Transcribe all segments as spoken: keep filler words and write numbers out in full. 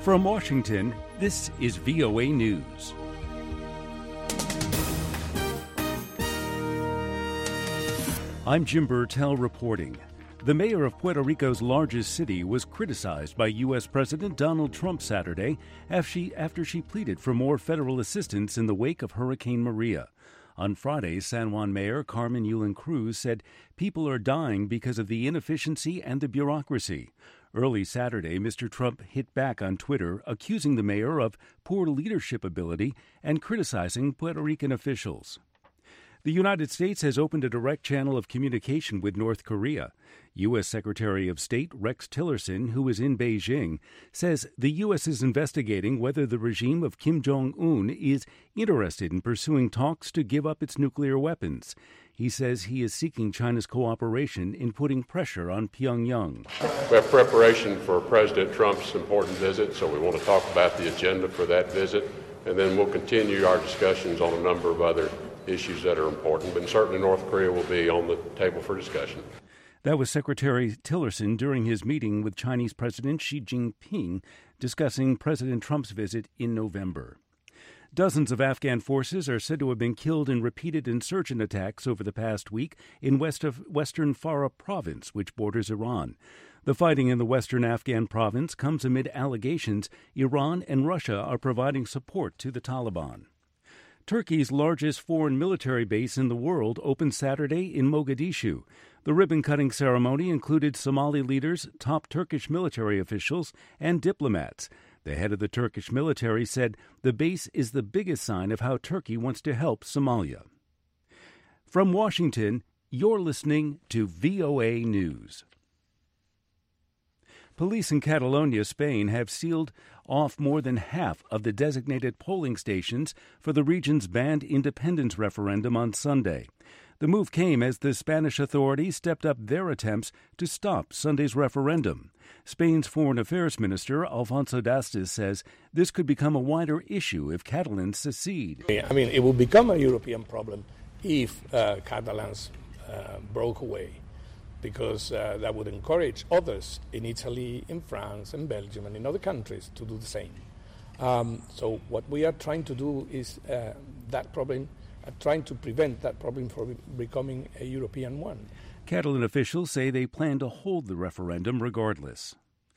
From Washington, this is V O A News. I'm Jim Burtell reporting. The mayor of Puerto Rico's largest city was criticized by U S. President Donald Trump Saturday after she pleaded for more federal assistance in the wake of Hurricane Maria. On Friday, San Juan Mayor Carmen Yulín Cruz said people are dying because of the inefficiency and the bureaucracy. Early Saturday, Mister Trump hit back on Twitter, accusing the mayor of poor leadership ability and criticizing Puerto Rican officials. The United States has opened a direct channel of communication with North Korea. U S. Secretary of State Rex Tillerson, who is in Beijing, says the U S is investigating whether the regime of Kim Jong-un is interested in pursuing talks to give up its nuclear weapons. He says he is seeking China's cooperation in putting pressure on Pyongyang. We have preparation for President Trump's important visit, so we want to talk about the agenda for that visit, and then we'll continue our discussions on a number of other issues that are important, but certainly North Korea will be on the table for discussion. That was Secretary Tillerson during his meeting with Chinese President Xi Jinping discussing President Trump's visit in November. Dozens of Afghan forces are said to have been killed in repeated insurgent attacks over the past week in west of western Farah province, which borders Iran. The fighting in the western Afghan province comes amid allegations Iran and Russia are providing support to the Taliban. Turkey's largest foreign military base in the world opened Saturday in Mogadishu. The ribbon-cutting ceremony included Somali leaders, top Turkish military officials, and diplomats. The head of the Turkish military said the base is the biggest sign of how Turkey wants to help Somalia. From Washington, you're listening to V O A News. Police in Catalonia, Spain, have sealed off more than half of the designated polling stations for the region's banned independence referendum on Sunday. The move came as the Spanish authorities stepped up their attempts to stop Sunday's referendum. Spain's Foreign Affairs Minister, Alfonso Dastis, says this could become a wider issue if Catalans secede. I mean, it will become a European problem if uh, Catalans uh, broke away, because uh, that would encourage others in Italy, in France, in Belgium, and in other countries to do the same. Um, so what we are trying to do is uh, that problem, uh, trying to prevent that problem from becoming a European one. Catalan officials say they plan to hold the referendum regardless.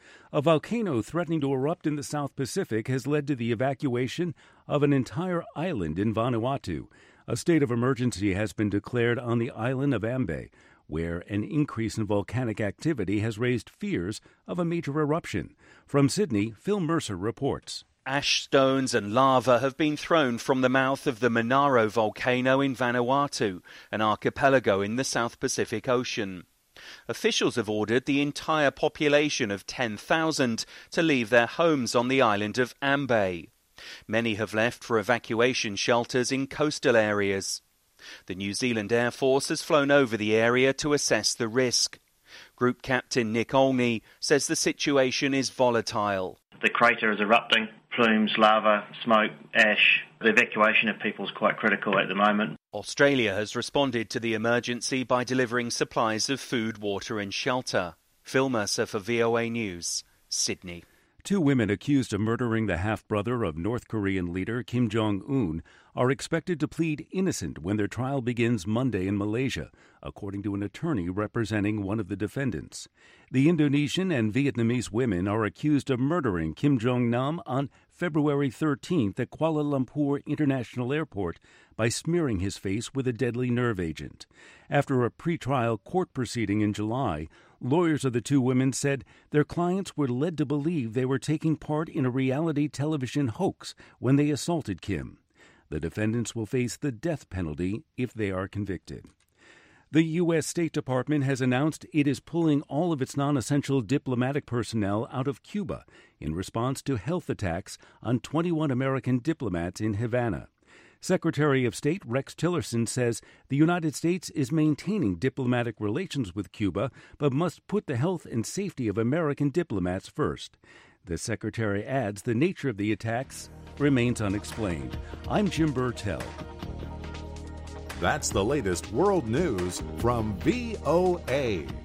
A volcano threatening to erupt in the South Pacific has led to the evacuation of an entire island in Vanuatu. A state of emergency has been declared on the island of Ambae, where an increase in volcanic activity has raised fears of a major eruption. From Sydney, Phil Mercer reports. Ash stones and lava have been thrown from the mouth of the Manaro volcano in Vanuatu, an archipelago in the South Pacific Ocean. Officials have ordered the entire population of ten thousand to leave their homes on the island of Ambae. Many have left for evacuation shelters in coastal areas. The New Zealand Air Force has flown over the area to assess the risk. Group Captain Nick Olney says the situation is volatile. The crater is erupting, plumes, lava, smoke, ash. The evacuation of people is quite critical at the moment. Australia has responded to the emergency by delivering supplies of food, water and shelter. Phil Mercer for V O A News, Sydney. Two women accused of murdering the half-brother of North Korean leader Kim Jong-un are expected to plead innocent when their trial begins Monday in Malaysia, according to an attorney representing one of the defendants. The Indonesian and Vietnamese women are accused of murdering Kim Jong-nam on February thirteenth at Kuala Lumpur International Airport by smearing his face with a deadly nerve agent. After a pretrial court proceeding in July, lawyers of the two women said their clients were led to believe they were taking part in a reality television hoax when they assaulted Kim. The defendants will face the death penalty if they are convicted. The U S. State Department has announced it is pulling all of its non-essential diplomatic personnel out of Cuba in response to health attacks on twenty-one American diplomats in Havana. Secretary of State Rex Tillerson says the United States is maintaining diplomatic relations with Cuba, but must put the health and safety of American diplomats first. The secretary adds the nature of the attacks remains unexplained. I'm Jim Burtell. That's the latest world news from V O A.